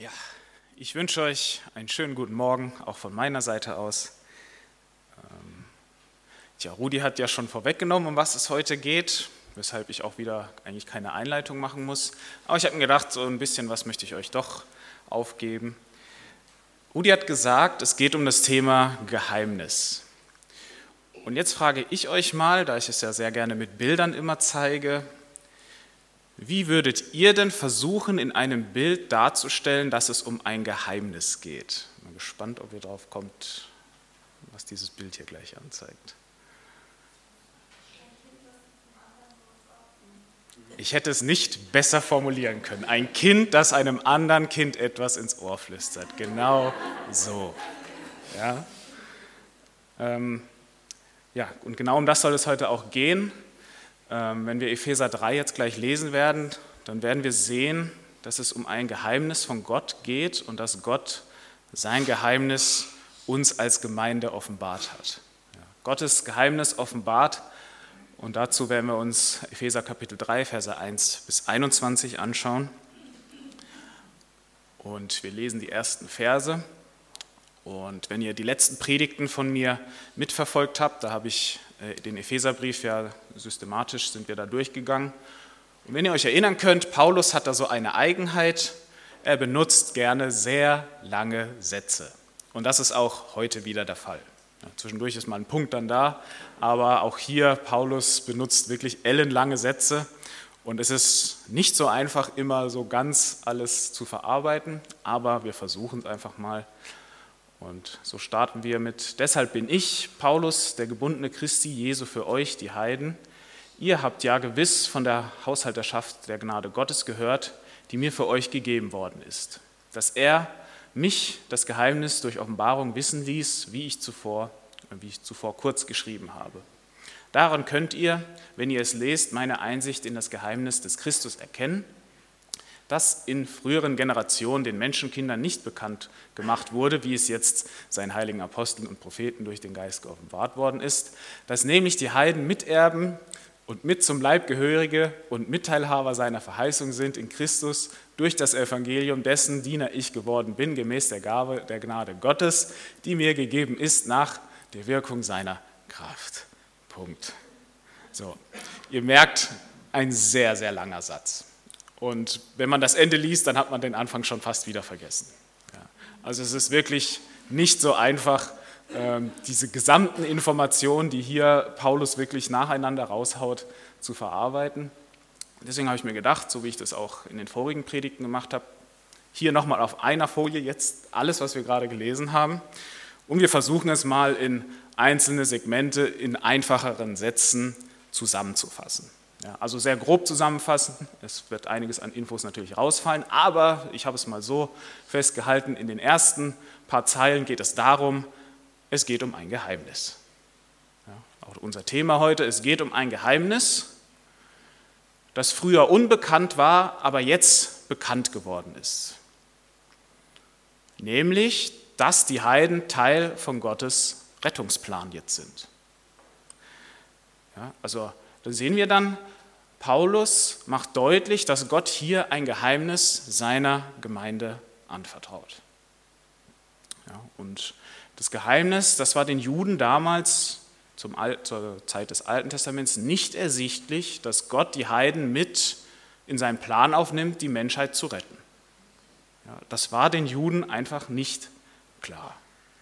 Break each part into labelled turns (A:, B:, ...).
A: Ja, ich wünsche euch einen schönen guten Morgen, auch von meiner Seite aus. Rudi hat ja schon vorweggenommen, um was es heute geht, weshalb ich auch wieder eigentlich keine Einleitung machen muss. Aber ich habe mir gedacht, so ein bisschen was möchte ich euch doch aufgeben. Rudi hat gesagt, es geht um das Thema Geheimnis. Und jetzt frage ich euch mal, da ich es ja sehr gerne mit Bildern immer zeige, wie würdet ihr denn versuchen, in einem Bild darzustellen, dass es um ein Geheimnis geht? Ich bin gespannt, ob ihr drauf kommt, was dieses Bild hier gleich anzeigt. Ich hätte es nicht besser formulieren können. Ein Kind, das einem anderen Kind etwas ins Ohr flüstert. Genau so. Ja, und genau um das soll es heute auch gehen. Wenn wir Epheser 3 jetzt gleich lesen werden, dann werden wir sehen, dass es um ein Geheimnis von Gott geht und dass Gott sein Geheimnis uns als Gemeinde offenbart hat. Ja, Gottes Geheimnis offenbart, und dazu werden wir uns Epheser Kapitel 3, Verse 1 bis 21 anschauen. Und wir lesen die ersten Verse. Und wenn ihr die letzten Predigten von mir mitverfolgt habt, da habe ich den Epheserbrief ja systematisch, sind wir da durchgegangen. Und wenn ihr euch erinnern könnt, Paulus hat da so eine Eigenheit, er benutzt gerne sehr lange Sätze. Und das ist auch heute wieder der Fall. Ja, zwischendurch ist mal ein Punkt dann da, aber auch hier, Paulus benutzt wirklich ellenlange Sätze. Und es ist nicht so einfach, immer so ganz alles zu verarbeiten, aber wir versuchen es einfach mal. Und so starten wir mit: Deshalb bin ich, Paulus, der gebundene Christi Jesu für euch, die Heiden. Ihr habt ja gewiss von der Haushalterschaft der Gnade Gottes gehört, die mir für euch gegeben worden ist, dass er mich das Geheimnis durch Offenbarung wissen ließ, wie ich zuvor kurz geschrieben habe. Daran könnt ihr, wenn ihr es lest, meine Einsicht in das Geheimnis des Christus erkennen, das in früheren Generationen den Menschenkindern nicht bekannt gemacht wurde, wie es jetzt seinen heiligen Aposteln und Propheten durch den Geist geoffenbart worden ist, dass nämlich die Heiden Miterben und mit zum Leib Gehörige und Mitteilhaber seiner Verheißung sind in Christus durch das Evangelium, dessen Diener ich geworden bin, gemäß der Gabe der Gnade Gottes, die mir gegeben ist nach der Wirkung seiner Kraft. Punkt. So, ihr merkt, ein sehr, sehr langer Satz. Und wenn man das Ende liest, dann hat man den Anfang schon fast wieder vergessen. Ja, also es ist wirklich nicht so einfach, diese gesamten Informationen, die hier Paulus wirklich nacheinander raushaut, zu verarbeiten. Deswegen habe ich mir gedacht, so wie ich das auch in den vorigen Predigten gemacht habe, hier nochmal auf einer Folie jetzt alles, was wir gerade gelesen haben. Und wir versuchen es mal in einzelne Segmente in einfacheren Sätzen zusammenzufassen. Ja, also sehr grob zusammenfassen, es wird einiges an Infos natürlich rausfallen, aber ich habe es mal so festgehalten, in den ersten paar Zeilen geht es darum, es geht um ein Geheimnis. Ja, auch unser Thema heute, es geht um ein Geheimnis, das früher unbekannt war, aber jetzt bekannt geworden ist. Nämlich, dass die Heiden Teil von Gottes Rettungsplan jetzt sind. Ja, also da sehen wir dann, Paulus macht deutlich, dass Gott hier ein Geheimnis seiner Gemeinde anvertraut. Ja, und das Geheimnis, das war den Juden damals zur Zeit des Alten Testaments nicht ersichtlich, dass Gott die Heiden mit in seinen Plan aufnimmt, die Menschheit zu retten. Ja, das war den Juden einfach nicht klar.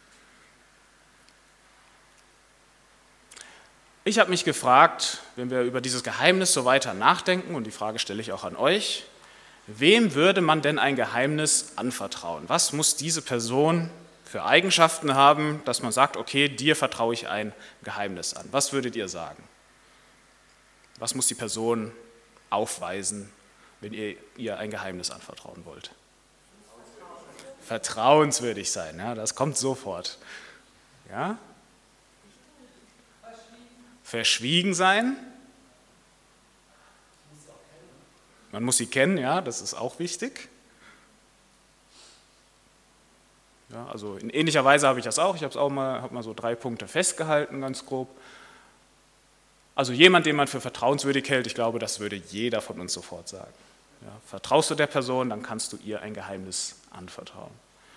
A: Ich habe mich gefragt, wenn wir über dieses Geheimnis so weiter nachdenken, und die Frage stelle ich auch an euch, wem würde man denn ein Geheimnis anvertrauen? Was muss diese Person für Eigenschaften haben, dass man sagt, okay, dir vertraue ich ein Geheimnis an? Was würdet ihr sagen? Was muss die Person aufweisen, wenn ihr ein Geheimnis anvertrauen wollt? Vertrauenswürdig sein, ja, das kommt sofort. Ja? Verschwiegen sein. Man muss sie kennen, ja, das ist auch wichtig. Ja, also in ähnlicher Weise habe ich das auch. Ich habe mal so 3 Punkte festgehalten, ganz grob. Also jemand, den man für vertrauenswürdig hält, ich glaube, das würde jeder von uns sofort sagen. Ja, vertraust du der Person, dann kannst du ihr ein Geheimnis anvertrauen.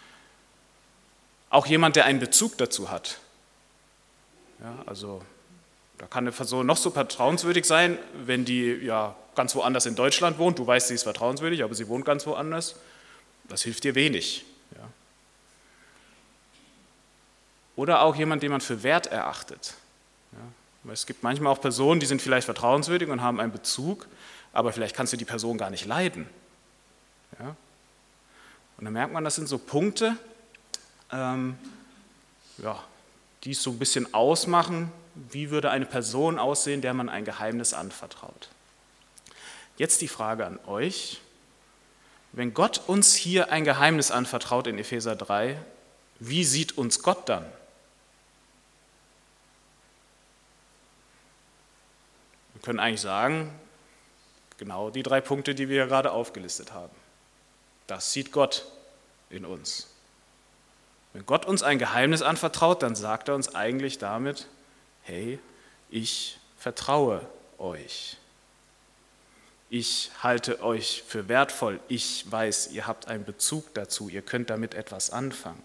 A: Auch jemand, der einen Bezug dazu hat. Ja, also da kann eine Person noch so vertrauenswürdig sein, wenn die ja ganz woanders in Deutschland wohnt. Du weißt, sie ist vertrauenswürdig, aber sie wohnt ganz woanders. Das hilft dir wenig. Ja. Oder auch jemand, den man für wert erachtet. Ja. Es gibt manchmal auch Personen, die sind vielleicht vertrauenswürdig und haben einen Bezug, aber vielleicht kannst du die Person gar nicht leiden. Ja. Und dann merkt man, das sind so Punkte, die es so ein bisschen ausmachen, wie würde eine Person aussehen, der man ein Geheimnis anvertraut. Jetzt die Frage an euch: Wenn Gott uns hier ein Geheimnis anvertraut in Epheser 3, wie sieht uns Gott dann? Wir können eigentlich sagen, genau die 3 Punkte, die wir gerade aufgelistet haben. Das sieht Gott in uns. Wenn Gott uns ein Geheimnis anvertraut, dann sagt er uns eigentlich damit: Hey, ich vertraue euch. Ich halte euch für wertvoll. Ich weiß, ihr habt einen Bezug dazu. Ihr könnt damit etwas anfangen.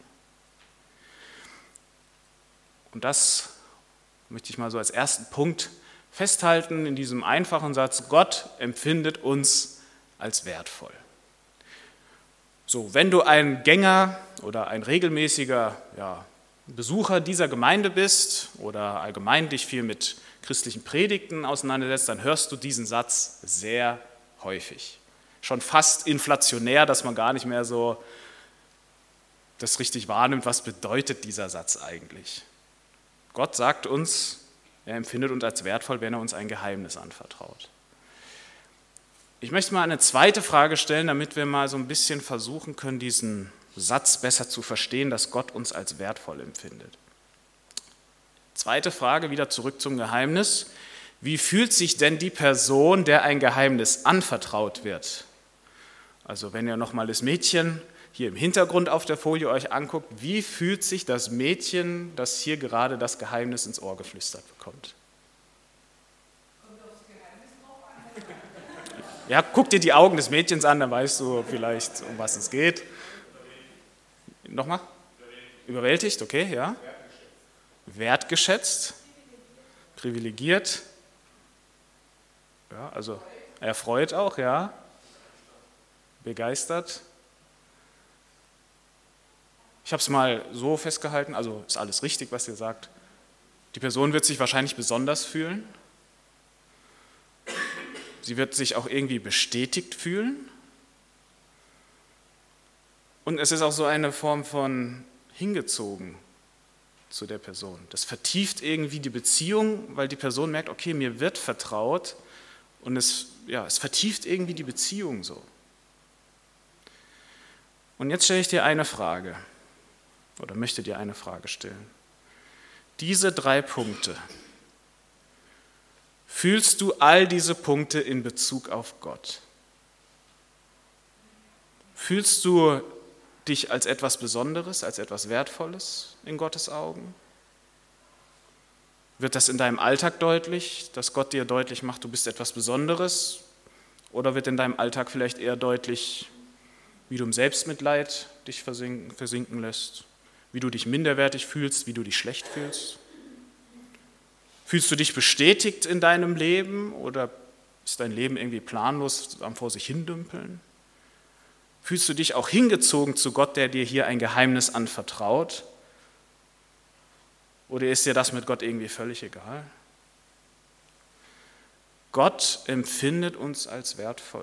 A: Und das möchte ich mal so als ersten Punkt festhalten in diesem einfachen Satz: Gott empfindet uns als wertvoll. So, wenn du ein Gänger oder ein regelmäßiger Besucher dieser Gemeinde bist oder allgemein dich viel mit christlichen Predigten auseinandersetzt, dann hörst du diesen Satz sehr häufig. Schon fast inflationär, dass man gar nicht mehr so das richtig wahrnimmt, was bedeutet dieser Satz eigentlich. Gott sagt uns, er empfindet uns als wertvoll, wenn er uns ein Geheimnis anvertraut. Ich möchte mal eine zweite Frage stellen, damit wir mal so ein bisschen versuchen können, diesen Satz besser zu verstehen, dass Gott uns als wertvoll empfindet. Zweite Frage, wieder zurück zum Geheimnis. Wie fühlt sich denn die Person, der ein Geheimnis anvertraut wird? Also wenn ihr nochmal das Mädchen hier im Hintergrund auf der Folie euch anguckt, wie fühlt sich das Mädchen, das hier gerade das Geheimnis ins Ohr geflüstert bekommt? Ja, guck dir die Augen des Mädchens an, dann weißt du vielleicht, um was es geht. Nochmal? Überwältigt, okay, ja. Wertgeschätzt, privilegiert, ja, also erfreut auch, ja. Begeistert. Ich habe es mal so festgehalten, also ist alles richtig, was ihr sagt. Die Person wird sich wahrscheinlich besonders fühlen. Sie wird sich auch irgendwie bestätigt fühlen. Und es ist auch so eine Form von hingezogen zu der Person. Das vertieft irgendwie die Beziehung, weil die Person merkt, okay, mir wird vertraut und es vertieft irgendwie die Beziehung so. Und jetzt stelle ich dir eine Frage oder möchte dir eine Frage stellen. Diese 3 Punkte, fühlst du all diese Punkte in Bezug auf Gott? Fühlst du dich als etwas Besonderes, als etwas Wertvolles in Gottes Augen? Wird das in deinem Alltag deutlich, dass Gott dir deutlich macht, du bist etwas Besonderes? Oder wird in deinem Alltag vielleicht eher deutlich, wie du im Selbstmitleid dich versinken lässt, wie du dich minderwertig fühlst, wie du dich schlecht fühlst? Fühlst du dich bestätigt in deinem Leben oder ist dein Leben irgendwie planlos am vor sich hindümpeln? Fühlst du dich auch hingezogen zu Gott, der dir hier ein Geheimnis anvertraut? Oder ist dir das mit Gott irgendwie völlig egal? Gott empfindet uns als wertvoll.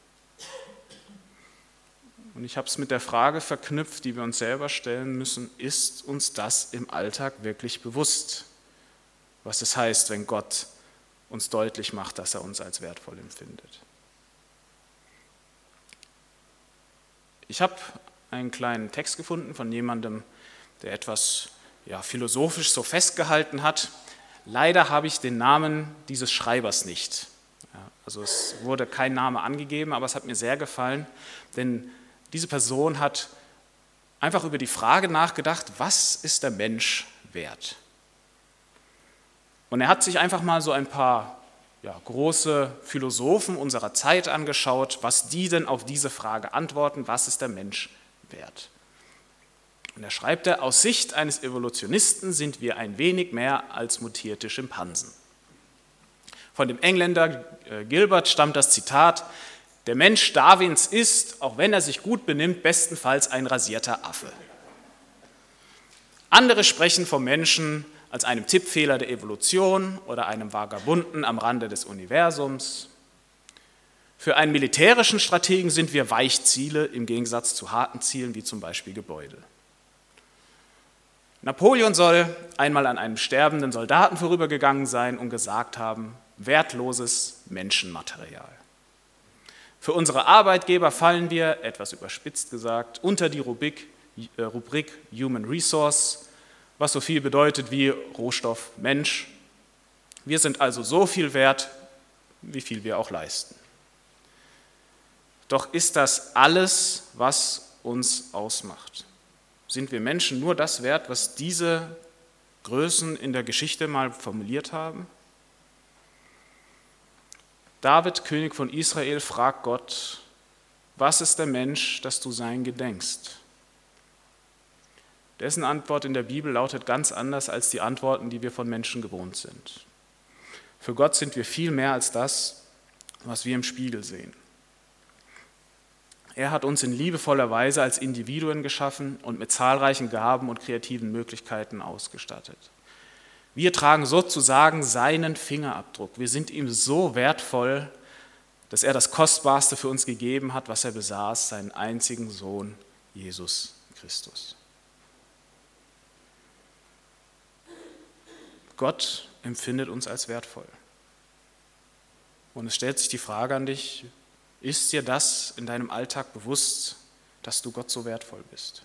A: Und ich habe es mit der Frage verknüpft, die wir uns selber stellen müssen: Ist uns das im Alltag wirklich bewusst, was es heißt, wenn Gott uns deutlich macht, dass er uns als wertvoll empfindet? Ich habe einen kleinen Text gefunden von jemandem, der etwas philosophisch so festgehalten hat. Leider habe ich den Namen dieses Schreibers nicht. Also es wurde kein Name angegeben, aber es hat mir sehr gefallen, denn diese Person hat einfach über die Frage nachgedacht, was ist der Mensch wert? Und er hat sich einfach mal so ein paar große Philosophen unserer Zeit angeschaut, was die denn auf diese Frage antworten: Was ist der Mensch wert. Und da schreibt er, aus Sicht eines Evolutionisten sind wir ein wenig mehr als mutierte Schimpansen. Von dem Engländer Gilbert stammt das Zitat, der Mensch Darwins ist, auch wenn er sich gut benimmt, bestenfalls ein rasierter Affe. Andere sprechen vom Menschen als einem Tippfehler der Evolution oder einem Vagabunden am Rande des Universums. Für einen militärischen Strategen sind wir Weichziele im Gegensatz zu harten Zielen wie zum Beispiel Gebäude. Napoleon soll einmal an einem sterbenden Soldaten vorübergegangen sein und gesagt haben, wertloses Menschenmaterial. Für unsere Arbeitgeber fallen wir, etwas überspitzt gesagt, unter die Rubrik Human Resource, was so viel bedeutet wie Rohstoff Mensch. Wir sind also so viel wert, wie viel wir auch leisten. Doch ist das alles, was uns ausmacht? Sind wir Menschen nur das wert, was diese Größen in der Geschichte mal formuliert haben? David, König von Israel, fragt Gott, was ist der Mensch, dass du sein gedenkst? Dessen Antwort in der Bibel lautet ganz anders als die Antworten, die wir von Menschen gewohnt sind. Für Gott sind wir viel mehr als das, was wir im Spiegel sehen. Er hat uns in liebevoller Weise als Individuen geschaffen und mit zahlreichen Gaben und kreativen Möglichkeiten ausgestattet. Wir tragen sozusagen seinen Fingerabdruck. Wir sind ihm so wertvoll, dass er das Kostbarste für uns gegeben hat, was er besaß, seinen einzigen Sohn, Jesus Christus. Gott empfindet uns als wertvoll. Und es stellt sich die Frage an dich, ist dir das in deinem Alltag bewusst, dass du Gott so wertvoll bist?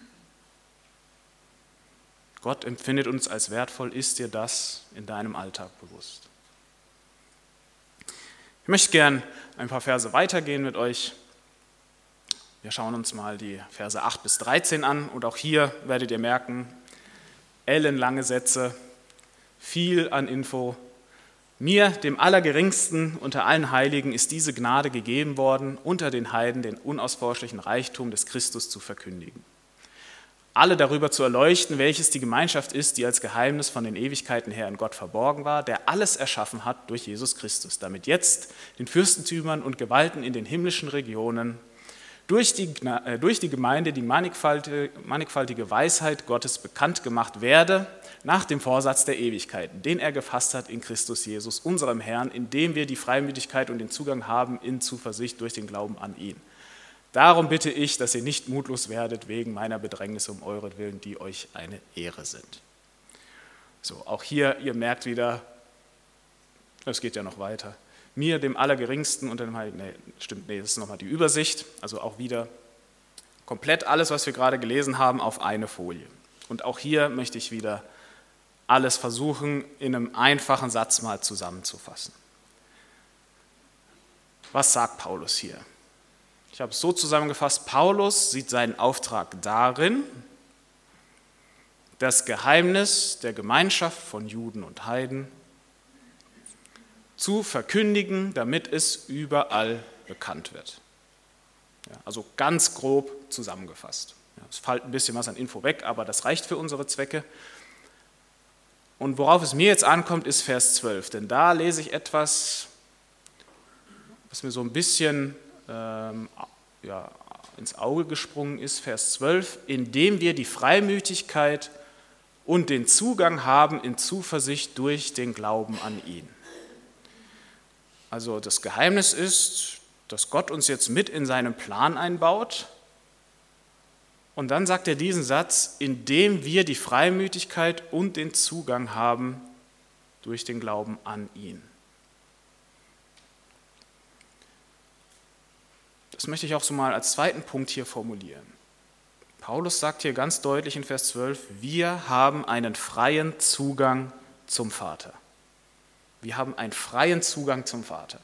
A: Gott empfindet uns als wertvoll, ist dir das in deinem Alltag bewusst? Ich möchte gern ein paar Verse weitergehen mit euch. Wir schauen uns mal die Verse 8 bis 13 an und auch hier werdet ihr merken, ellenlange Sätze, viel an Info. Mir, dem Allergeringsten unter allen Heiligen, ist diese Gnade gegeben worden, unter den Heiden den unausforschlichen Reichtum des Christus zu verkündigen. Alle darüber zu erleuchten, welches die Gemeinschaft ist, die als Geheimnis von den Ewigkeiten her in Gott verborgen war, der alles erschaffen hat durch Jesus Christus, damit jetzt den Fürstentümern und Gewalten in den himmlischen Regionen durch die Gemeinde die mannigfaltige Weisheit Gottes bekannt gemacht werde, nach dem Vorsatz der Ewigkeiten, den er gefasst hat in Christus Jesus, unserem Herrn, indem wir die Freimütigkeit und den Zugang haben in Zuversicht durch den Glauben an ihn. Darum bitte ich, dass ihr nicht mutlos werdet wegen meiner Bedrängnisse um euretwillen, die euch eine Ehre sind. So, auch hier, ihr merkt wieder, es geht ja noch weiter. Mir, dem Allergeringsten unter dem Heiligen, das ist nochmal die Übersicht, also auch wieder komplett alles, was wir gerade gelesen haben, auf eine Folie. Und auch hier möchte ich wieder alles versuchen, in einem einfachen Satz mal zusammenzufassen. Was sagt Paulus hier? Ich habe es so zusammengefasst, Paulus sieht seinen Auftrag darin, das Geheimnis der Gemeinschaft von Juden und Heiden zu verkündigen, damit es überall bekannt wird. Ja, also ganz grob zusammengefasst. Ja, es fällt ein bisschen was an Info weg, aber das reicht für unsere Zwecke. Und worauf es mir jetzt ankommt, ist Vers 12, denn da lese ich etwas, was mir so ein bisschen ins Auge gesprungen ist, Vers 12, indem wir die Freimütigkeit und den Zugang haben in Zuversicht durch den Glauben an ihn. Also das Geheimnis ist, dass Gott uns jetzt mit in seinen Plan einbaut und dann sagt er diesen Satz, indem wir die Freimütigkeit und den Zugang haben durch den Glauben an ihn. Das möchte ich auch so mal als zweiten Punkt hier formulieren. Paulus sagt hier ganz deutlich in Vers 12, wir haben einen freien Zugang zum Vater. Wir haben einen freien Zugang zum Vater.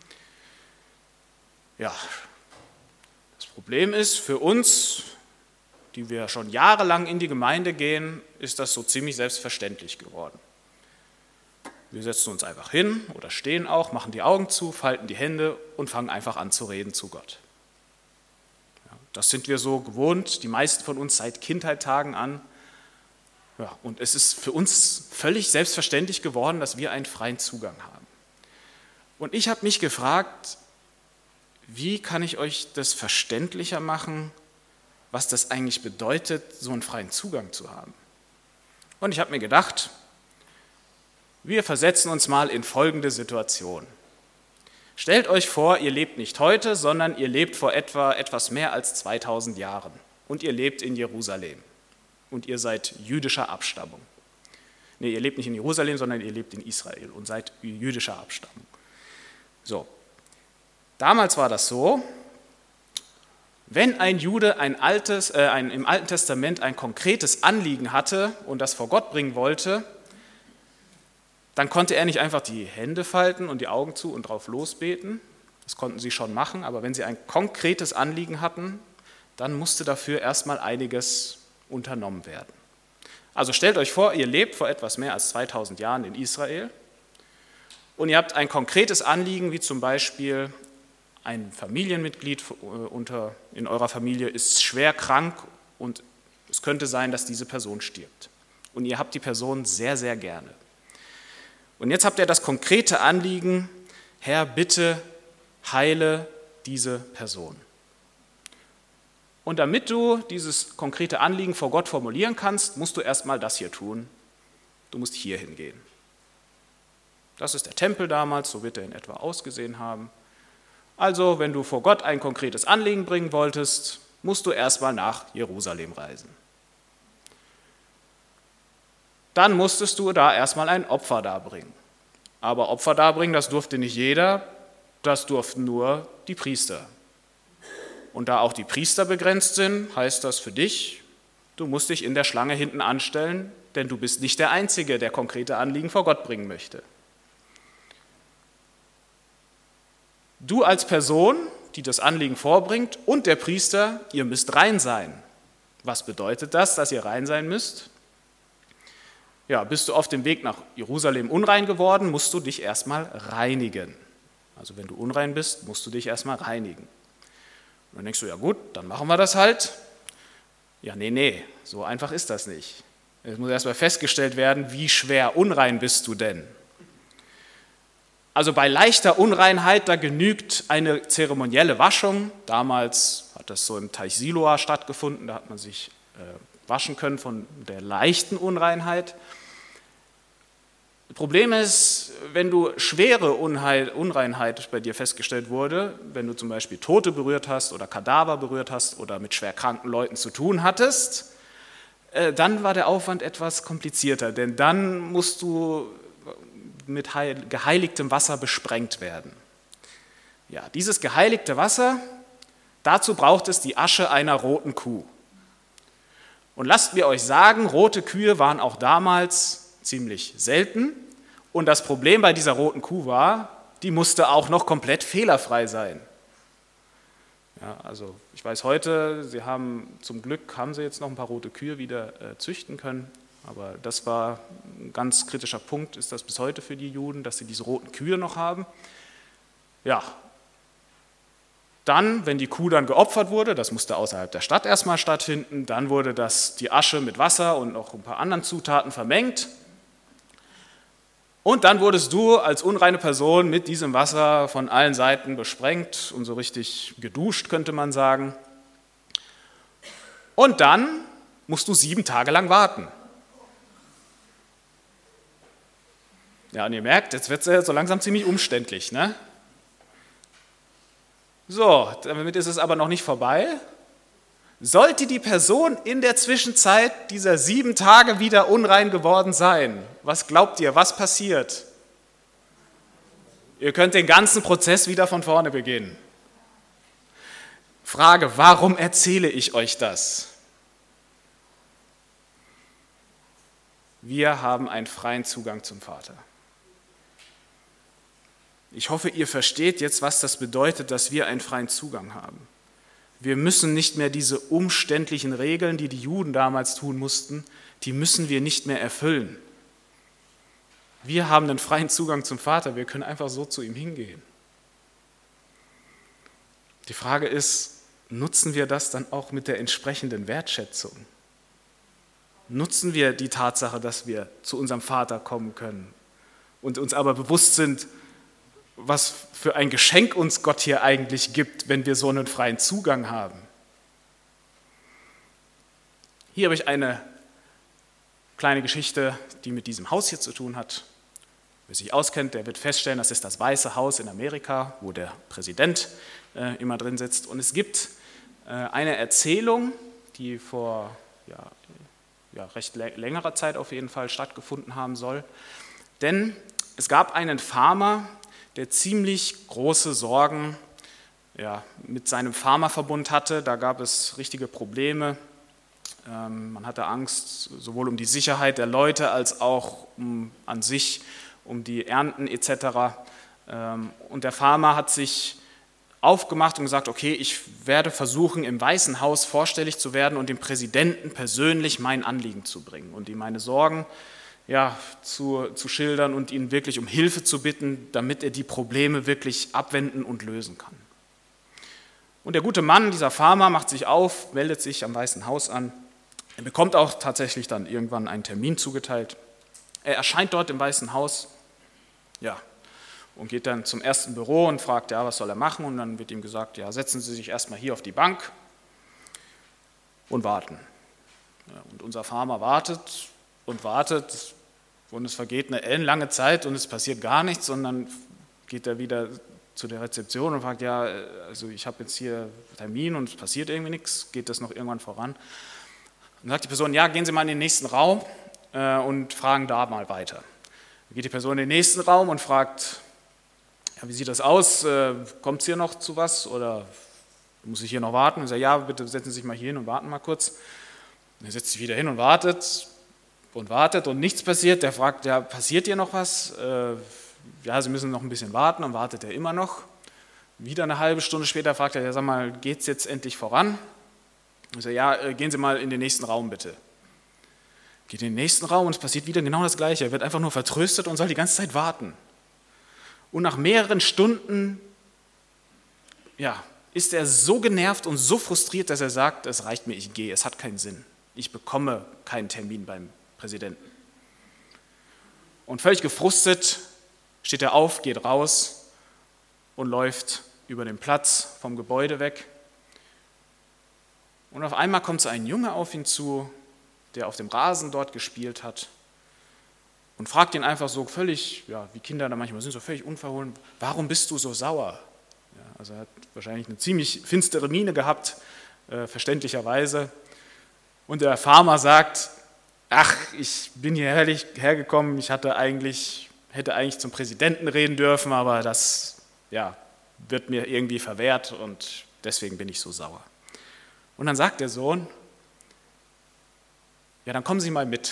A: Ja, das Problem ist für uns, die wir schon jahrelang in die Gemeinde gehen, ist das so ziemlich selbstverständlich geworden. Wir setzen uns einfach hin oder stehen auch, machen die Augen zu, falten die Hände und fangen einfach an zu reden zu Gott. Ja, das sind wir so gewohnt, die meisten von uns seit Kindheitstagen an. Ja, und es ist für uns völlig selbstverständlich geworden, dass wir einen freien Zugang haben. Und ich habe mich gefragt, wie kann ich euch das verständlicher machen, was das eigentlich bedeutet, so einen freien Zugang zu haben? Und ich habe mir gedacht, wir versetzen uns mal in folgende Situation. Stellt euch vor, ihr lebt nicht heute, sondern ihr lebt vor etwas mehr als 2000 Jahren und ihr lebt in Jerusalem und ihr seid jüdischer Abstammung. Nee, ihr lebt nicht in Jerusalem, sondern ihr lebt in Israel und seid jüdischer Abstammung. So, damals war das so, wenn ein Jude im Alten Testament ein konkretes Anliegen hatte und das vor Gott bringen wollte, dann konnte er nicht einfach die Hände falten und die Augen zu und drauf losbeten. Das konnten sie schon machen, aber wenn sie ein konkretes Anliegen hatten, dann musste dafür erstmal einiges unternommen werden. Also stellt euch vor, ihr lebt vor etwas mehr als 2000 Jahren in Israel und ihr habt ein konkretes Anliegen, wie zum Beispiel ein Familienmitglied in eurer Familie ist schwer krank und es könnte sein, dass diese Person stirbt. Und ihr habt die Person sehr, sehr gerne. Und jetzt habt ihr das konkrete Anliegen, Herr, bitte heile diese Person. Und damit du dieses konkrete Anliegen vor Gott formulieren kannst, musst du erstmal das hier tun. Du musst hier hingehen. Das ist der Tempel damals, so wird er in etwa ausgesehen haben. Also, wenn du vor Gott ein konkretes Anliegen bringen wolltest, musst du erstmal nach Jerusalem reisen. Dann musstest du da erstmal ein Opfer darbringen. Aber Opfer darbringen, das durfte nicht jeder, das durften nur die Priester. Und da auch die Priester begrenzt sind, heißt das für dich, du musst dich in der Schlange hinten anstellen, denn du bist nicht der Einzige, der konkrete Anliegen vor Gott bringen möchte. Du als Person, die das Anliegen vorbringt, und der Priester, ihr müsst rein sein. Was bedeutet das, dass ihr rein sein müsst? Ja, bist du auf dem Weg nach Jerusalem unrein geworden, musst du dich erstmal reinigen. Also wenn du unrein bist, musst du dich erstmal reinigen. Und dann denkst du, ja gut, dann machen wir das halt. Ja, nee, so einfach ist das nicht. Es muss erstmal festgestellt werden, wie schwer unrein bist du denn? Also bei leichter Unreinheit, da genügt eine zeremonielle Waschung. Damals hat das so im Teich Siloa stattgefunden, da hat man sich waschen können von der leichten Unreinheit. Das Problem ist, wenn du schwere Unreinheit bei dir festgestellt wurde, wenn du zum Beispiel Tote berührt hast oder Kadaver berührt hast oder mit schwer kranken Leuten zu tun hattest, dann war der Aufwand etwas komplizierter, denn dann musst du mit geheiligtem Wasser besprengt werden. Ja, dieses geheiligte Wasser, dazu braucht es die Asche einer roten Kuh. Und lasst mir euch sagen, rote Kühe waren auch damals ziemlich selten. Und das Problem bei dieser roten Kuh war, die musste auch noch komplett fehlerfrei sein. Ja, also ich weiß heute, zum Glück haben sie jetzt noch ein paar rote Kühe wieder züchten können. Aber das war ein ganz kritischer Punkt, ist das bis heute für die Juden, dass sie diese roten Kühe noch haben. Ja, dann, wenn die Kuh dann geopfert wurde, das musste außerhalb der Stadt erstmal stattfinden, dann wurde die Asche mit Wasser und noch ein paar anderen Zutaten vermengt. Und dann wurdest du als unreine Person mit diesem Wasser von allen Seiten besprengt und so richtig geduscht, könnte man sagen. Und dann musst du 7 Tage lang warten. Ja, und ihr merkt, jetzt wird es ja so langsam ziemlich umständlich, ne? So, damit ist es aber noch nicht vorbei. Sollte die Person in der Zwischenzeit dieser 7 Tage wieder unrein geworden sein, was glaubt ihr, was passiert? Ihr könnt den ganzen Prozess wieder von vorne beginnen. Frage, warum erzähle ich euch das? Wir haben einen freien Zugang zum Vater. Ich hoffe, ihr versteht jetzt, was das bedeutet, dass wir einen freien Zugang haben. Wir müssen nicht mehr diese umständlichen Regeln, die die Juden damals tun mussten, die müssen wir nicht mehr erfüllen. Wir haben einen freien Zugang zum Vater, wir können einfach so zu ihm hingehen. Die Frage ist, nutzen wir das dann auch mit der entsprechenden Wertschätzung? Nutzen wir die Tatsache, dass wir zu unserem Vater kommen können und uns aber bewusst sind, was für ein Geschenk uns Gott hier eigentlich gibt, wenn wir so einen freien Zugang haben? Hier habe ich eine kleine Geschichte, die mit diesem Haus hier zu tun hat. Wer sich auskennt, der wird feststellen, das ist das Weiße Haus in Amerika, wo der Präsident immer drin sitzt. Und es gibt eine Erzählung, die vor recht längerer Zeit auf jeden Fall stattgefunden haben soll. Denn es gab einen Farmer, der ziemlich große Sorgen mit seinem Farmerverbund hatte. Da gab es richtige Probleme. Man hatte Angst sowohl um die Sicherheit der Leute als auch an sich, um die Ernten etc. Und der Farmer hat sich aufgemacht und gesagt, okay, ich werde versuchen, im Weißen Haus vorstellig zu werden und dem Präsidenten persönlich mein Anliegen zu bringen und ihm meine Sorgen zu schildern und ihn wirklich um Hilfe zu bitten, damit er die Probleme wirklich abwenden und lösen kann. Und der gute Mann, dieser Farmer, macht sich auf, meldet sich am Weißen Haus an. Er bekommt auch tatsächlich dann irgendwann einen Termin zugeteilt. Er erscheint dort im Weißen Haus, und geht dann zum ersten Büro und fragt, was soll er machen? Und dann wird ihm gesagt, setzen Sie sich erstmal hier auf die Bank und warten. Und unser Farmer wartet und wartet und es vergeht eine ellenlange Zeit und es passiert gar nichts und dann geht er wieder zu der Rezeption und fragt, also ich habe jetzt hier einen Termin und es passiert irgendwie nichts, geht das noch irgendwann voran? Dann sagt die Person, gehen Sie mal in den nächsten Raum und fragen da mal weiter. Dann geht die Person in den nächsten Raum und fragt, wie sieht das aus? Kommt es hier noch zu was oder muss ich hier noch warten? Und sagt, bitte setzen Sie sich mal hier hin und warten mal kurz. Und er setzt sich wieder hin und wartet und nichts passiert. Der fragt, passiert hier noch was? Sie müssen noch ein bisschen warten, und wartet er immer noch. Wieder eine halbe Stunde später fragt er, sag mal, geht es jetzt endlich voran? Und sagt, gehen Sie mal in den nächsten Raum bitte. Geht in den nächsten Raum und es passiert wieder genau das Gleiche. Er wird einfach nur vertröstet und soll die ganze Zeit warten. Und nach mehreren Stunden ist er so genervt und so frustriert, dass er sagt, es reicht mir, ich gehe, es hat keinen Sinn. Ich bekomme keinen Termin beim Präsidenten. Und völlig gefrustet steht er auf, geht raus und läuft über den Platz vom Gebäude weg. Und auf einmal kommt so ein Junge auf ihn zu, der auf dem Rasen dort gespielt hat. Und fragt ihn einfach so völlig, wie Kinder da manchmal sind, so völlig unverhohlen, warum bist du so sauer? Also er hat wahrscheinlich eine ziemlich finstere Miene gehabt, verständlicherweise. Und der Farmer sagt, ich bin hierher gekommen, ich hätte eigentlich zum Präsidenten reden dürfen, aber das wird mir irgendwie verwehrt und deswegen bin ich so sauer. Und dann sagt der Sohn, dann kommen Sie mal mit.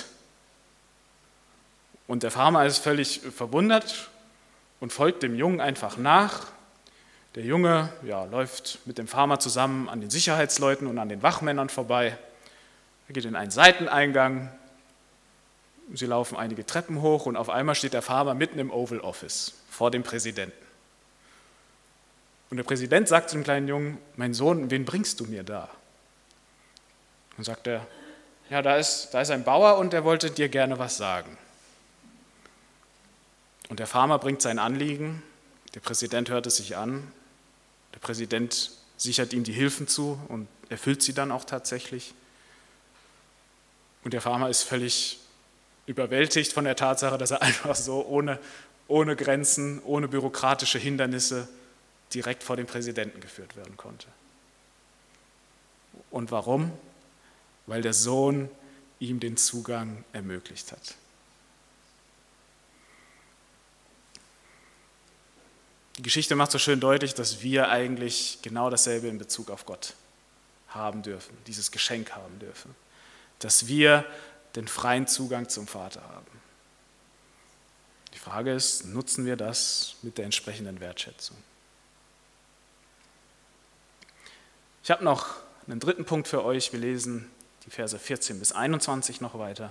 A: Und der Farmer ist völlig verwundert und folgt dem Jungen einfach nach. Der Junge läuft mit dem Farmer zusammen an den Sicherheitsleuten und an den Wachmännern vorbei. Er geht in einen Seiteneingang. Sie laufen einige Treppen hoch und auf einmal steht der Farmer mitten im Oval Office vor dem Präsidenten. Und der Präsident sagt zu dem kleinen Jungen, mein Sohn, wen bringst du mir da? Und sagt er, da ist ein Bauer und der wollte dir gerne was sagen. Und der Farmer bringt sein Anliegen, der Präsident hört es sich an, der Präsident sichert ihm die Hilfen zu und erfüllt sie dann auch tatsächlich. Und der Farmer ist völlig überwältigt von der Tatsache, dass er einfach so ohne Grenzen, ohne bürokratische Hindernisse direkt vor den Präsidenten geführt werden konnte. Und warum? Weil der Sohn ihm den Zugang ermöglicht hat. Die Geschichte macht so schön deutlich, dass wir eigentlich genau dasselbe in Bezug auf Gott haben dürfen, dieses Geschenk haben dürfen, dass wir den freien Zugang zum Vater haben. Die Frage ist, nutzen wir das mit der entsprechenden Wertschätzung? Ich habe noch einen dritten Punkt für euch. Wir lesen die Verse 14 bis 21 noch weiter.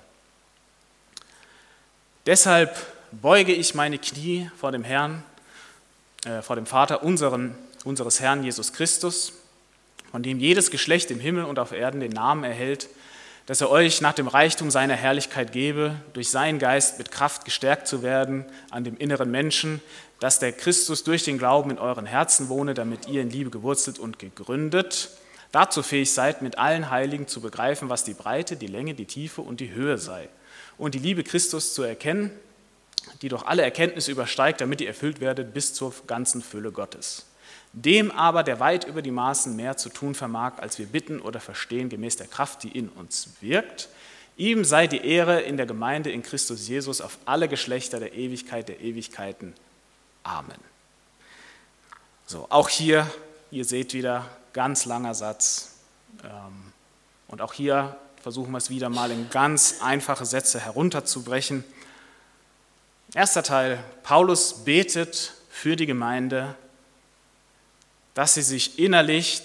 A: Deshalb beuge ich meine Knie vor dem Herrn, vor dem Vater unseres Herrn Jesus Christus, von dem jedes Geschlecht im Himmel und auf Erden den Namen erhält, dass er euch nach dem Reichtum seiner Herrlichkeit gebe, durch seinen Geist mit Kraft gestärkt zu werden an dem inneren Menschen, dass der Christus durch den Glauben in euren Herzen wohne, damit ihr in Liebe gewurzelt und gegründet dazu fähig seid, mit allen Heiligen zu begreifen, was die Breite, die Länge, die Tiefe und die Höhe sei, und die Liebe Christus zu erkennen, die doch alle Erkenntnis übersteigt, damit ihr erfüllt werdet bis zur ganzen Fülle Gottes. Dem aber, der weit über die Maßen mehr zu tun vermag, als wir bitten oder verstehen, gemäß der Kraft, die in uns wirkt, ihm sei die Ehre in der Gemeinde in Christus Jesus auf alle Geschlechter der Ewigkeit der Ewigkeiten. Amen. So, auch hier, ihr seht wieder, ganz langer Satz. Und auch hier versuchen wir es wieder mal in ganz einfache Sätze herunterzubrechen. Erster Teil, Paulus betet für die Gemeinde, dass sie innerlich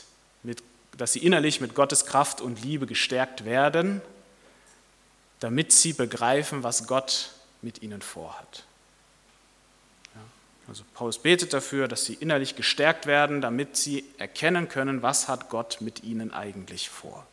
A: mit Gottes Kraft und Liebe gestärkt werden, damit sie begreifen, was Gott mit ihnen vorhat. Ja, also Paulus betet dafür, dass sie innerlich gestärkt werden, damit sie erkennen können, was hat Gott mit ihnen eigentlich vor.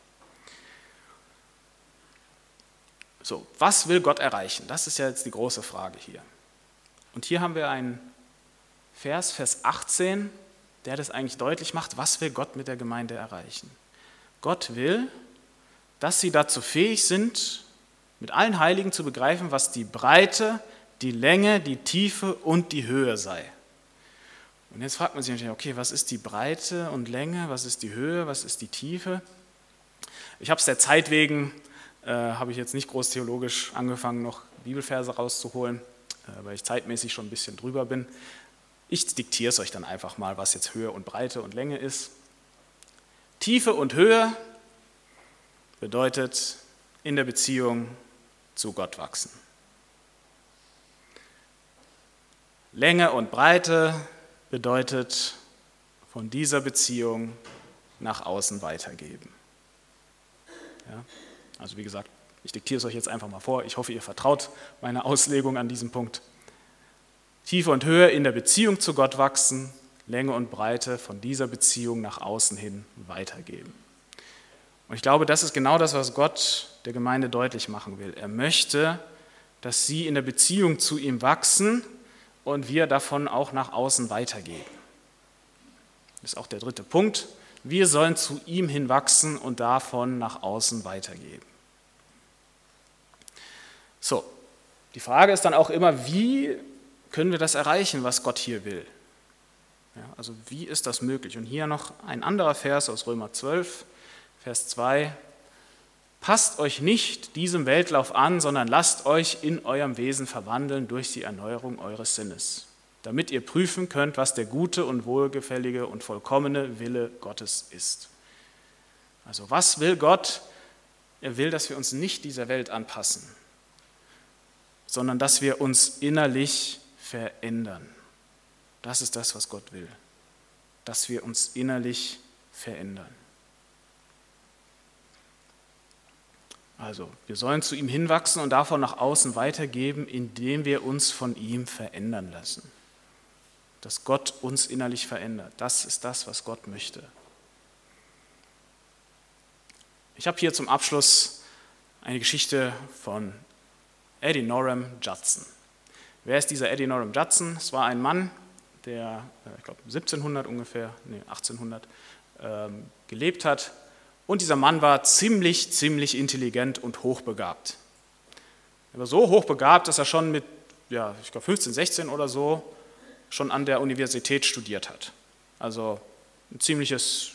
A: So, was will Gott erreichen? Das ist ja jetzt die große Frage hier. Und hier haben wir einen Vers 18, der das eigentlich deutlich macht, was will Gott mit der Gemeinde erreichen. Gott will, dass sie dazu fähig sind, mit allen Heiligen zu begreifen, was die Breite, die Länge, die Tiefe und die Höhe sei. Und jetzt fragt man sich natürlich, okay, was ist die Breite und Länge, was ist die Höhe, was ist die Tiefe? Ich habe es der Zeit wegen, habe ich jetzt nicht groß theologisch angefangen, noch Bibelverse rauszuholen, weil ich zeitmäßig schon ein bisschen drüber bin. Ich diktiere es euch dann einfach mal, was jetzt Höhe und Breite und Länge ist. Tiefe und Höhe bedeutet in der Beziehung zu Gott wachsen. Länge und Breite bedeutet von dieser Beziehung nach außen weitergeben. Ja? Also wie gesagt, ich diktiere es euch jetzt einfach mal vor. Ich hoffe, ihr vertraut meiner Auslegung an diesem Punkt. Tiefe und Höhe in der Beziehung zu Gott wachsen, Länge und Breite von dieser Beziehung nach außen hin weitergeben. Und ich glaube, das ist genau das, was Gott der Gemeinde deutlich machen will. Er möchte, dass sie in der Beziehung zu ihm wachsen und wir davon auch nach außen weitergeben. Das ist auch der dritte Punkt. Wir sollen zu ihm hin wachsen und davon nach außen weitergeben. So, die Frage ist dann auch immer, wie können wir das erreichen, was Gott hier will? Ja, also wie ist das möglich? Und hier noch ein anderer Vers aus Römer 12, Vers 2. Passt euch nicht diesem Weltlauf an, sondern lasst euch in eurem Wesen verwandeln durch die Erneuerung eures Sinnes, damit ihr prüfen könnt, was der gute und wohlgefällige und vollkommene Wille Gottes ist. Also was will Gott? Er will, dass wir uns nicht dieser Welt anpassen, sondern dass wir uns innerlich verändern. Das ist das, was Gott will, dass wir uns innerlich verändern. Also, wir sollen zu ihm hinwachsen und davon nach außen weitergeben, indem wir uns von ihm verändern lassen. Dass Gott uns innerlich verändert. Das ist das, was Gott möchte. Ich habe hier zum Abschluss eine Geschichte von Adoniram Judson. Wer ist dieser Adoniram Judson? Es war ein Mann, der, ich glaube 1800 gelebt hat. Und dieser Mann war ziemlich intelligent und hochbegabt. Er war so hochbegabt, dass er schon mit, ich glaube 15, 16 oder so, schon an der Universität studiert hat. Also ein ziemliches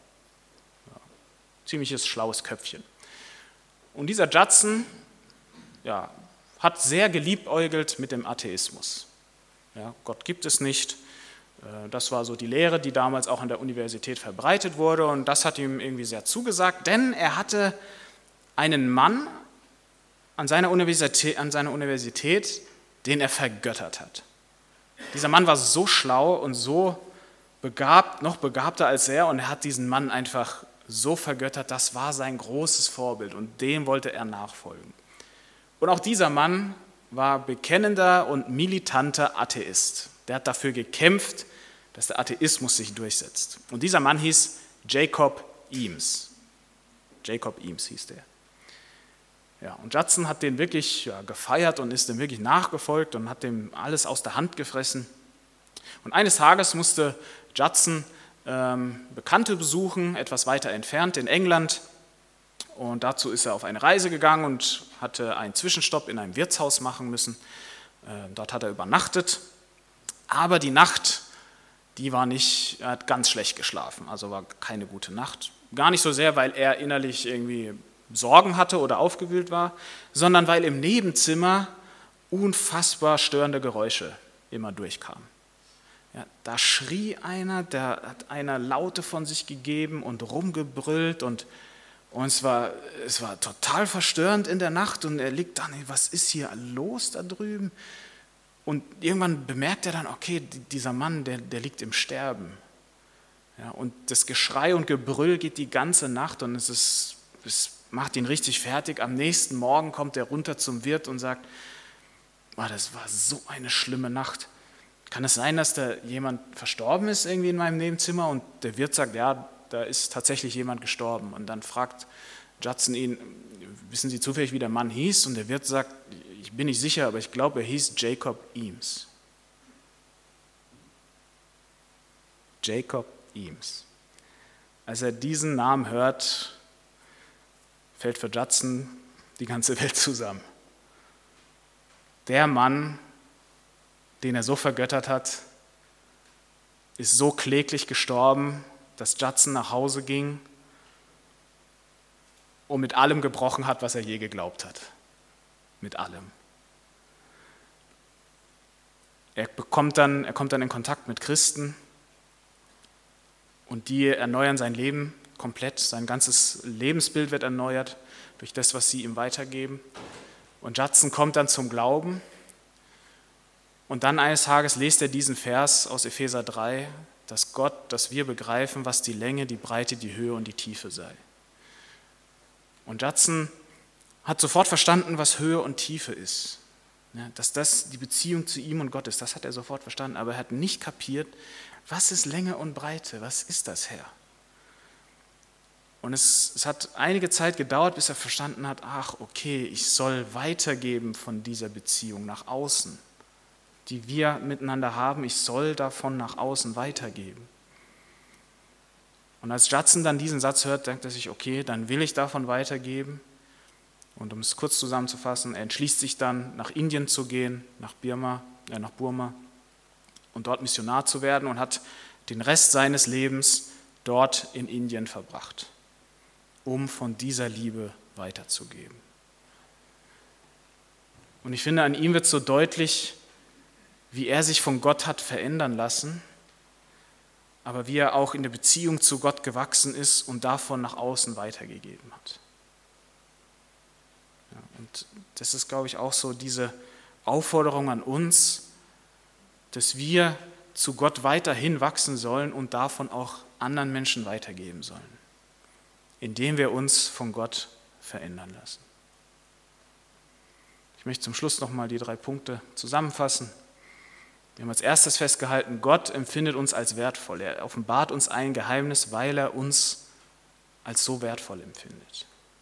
A: schlaues Köpfchen. Und dieser Judson, hat sehr geliebäugelt mit dem Atheismus. Ja, Gott gibt es nicht. Das war so die Lehre, die damals auch an der Universität verbreitet wurde, und das hat ihm irgendwie sehr zugesagt, denn er hatte einen Mann an seiner Universität, den er vergöttert hat. Dieser Mann war so schlau und so begabt, noch begabter als er, und er hat diesen Mann einfach so vergöttert, das war sein großes Vorbild und dem wollte er nachfolgen. Und auch dieser Mann war bekennender und militanter Atheist. Der hat dafür gekämpft, dass der Atheismus sich durchsetzt. Und dieser Mann hieß Jacob Eames. Jacob Eames hieß der. Ja, und Judson hat den wirklich gefeiert und ist dem wirklich nachgefolgt und hat dem alles aus der Hand gefressen. Und eines Tages musste Judson Bekannte besuchen, etwas weiter entfernt in England. Und dazu ist er auf eine Reise gegangen und hatte einen Zwischenstopp in einem Wirtshaus machen müssen. Dort hat er übernachtet. Aber die Nacht, er hat ganz schlecht geschlafen, also war keine gute Nacht. Gar nicht so sehr, weil er innerlich irgendwie Sorgen hatte oder aufgewühlt war, sondern weil im Nebenzimmer unfassbar störende Geräusche immer durchkamen. Ja, da schrie einer, da hat einer Laute von sich gegeben und rumgebrüllt und es war total verstörend in der Nacht und er liegt da, was ist hier los da drüben? Und irgendwann bemerkt er dann, okay, dieser Mann, der liegt im Sterben. Ja, und das Geschrei und Gebrüll geht die ganze Nacht und es macht ihn richtig fertig. Am nächsten Morgen kommt er runter zum Wirt und sagt, das war so eine schlimme Nacht. Kann es sein, dass da jemand verstorben ist irgendwie in meinem Nebenzimmer? Und der Wirt sagt, ja, da ist tatsächlich jemand gestorben. Und dann fragt Judson ihn, wissen Sie zufällig, wie der Mann hieß? Und der Wirt sagt, ich bin nicht sicher, aber ich glaube, er hieß Jacob Eames. Jacob Eames. Als er diesen Namen hört, fällt für Judson die ganze Welt zusammen. Der Mann, den er so vergöttert hat, ist so kläglich gestorben, dass Judson nach Hause ging und mit allem gebrochen hat, was er je geglaubt hat. Mit allem. Er kommt dann in Kontakt mit Christen und die erneuern sein Leben komplett. Sein ganzes Lebensbild wird erneuert durch das, was sie ihm weitergeben. Und Judson kommt dann zum Glauben. Und dann eines Tages liest er diesen Vers aus Epheser 3, dass wir begreifen, was die Länge, die Breite, die Höhe und die Tiefe sei. Und Judson hat sofort verstanden, was Höhe und Tiefe ist. Ja, dass das die Beziehung zu ihm und Gott ist, das hat er sofort verstanden. Aber er hat nicht kapiert, was ist Länge und Breite, was ist das, Herr? Und es hat einige Zeit gedauert, bis er verstanden hat, okay, ich soll weitergeben von dieser Beziehung nach außen, die wir miteinander haben, ich soll davon nach außen weitergeben. Und als Judson dann diesen Satz hört, denkt er sich, okay, dann will ich davon weitergeben. Und um es kurz zusammenzufassen, er entschließt sich dann, nach Indien zu gehen, nach Burma und dort Missionar zu werden und hat den Rest seines Lebens dort in Indien verbracht, um von dieser Liebe weiterzugeben. Und ich finde, an ihm wird so deutlich, wie er sich von Gott hat verändern lassen, aber wie er auch in der Beziehung zu Gott gewachsen ist und davon nach außen weitergegeben hat. Ja, und das ist, glaube ich, auch so diese Aufforderung an uns, dass wir zu Gott weiterhin wachsen sollen und davon auch anderen Menschen weitergeben sollen, indem wir uns von Gott verändern lassen. Ich möchte zum Schluss nochmal die 3 Punkte zusammenfassen. Wir haben als erstes festgehalten, Gott empfindet uns als wertvoll. Er offenbart uns ein Geheimnis, weil er uns als so wertvoll empfindet.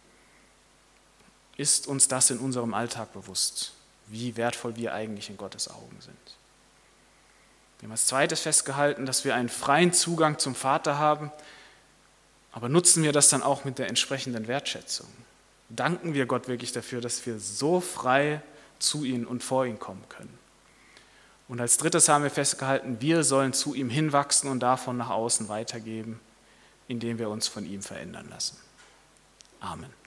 A: Ist uns das in unserem Alltag bewusst, wie wertvoll wir eigentlich in Gottes Augen sind? Wir haben als zweites festgehalten, dass wir einen freien Zugang zum Vater haben, aber nutzen wir das dann auch mit der entsprechenden Wertschätzung? Danken wir Gott wirklich dafür, dass wir so frei zu ihm und vor ihn kommen können? Und als drittes haben wir festgehalten, wir sollen zu ihm hinwachsen und davon nach außen weitergeben, indem wir uns von ihm verändern lassen. Amen.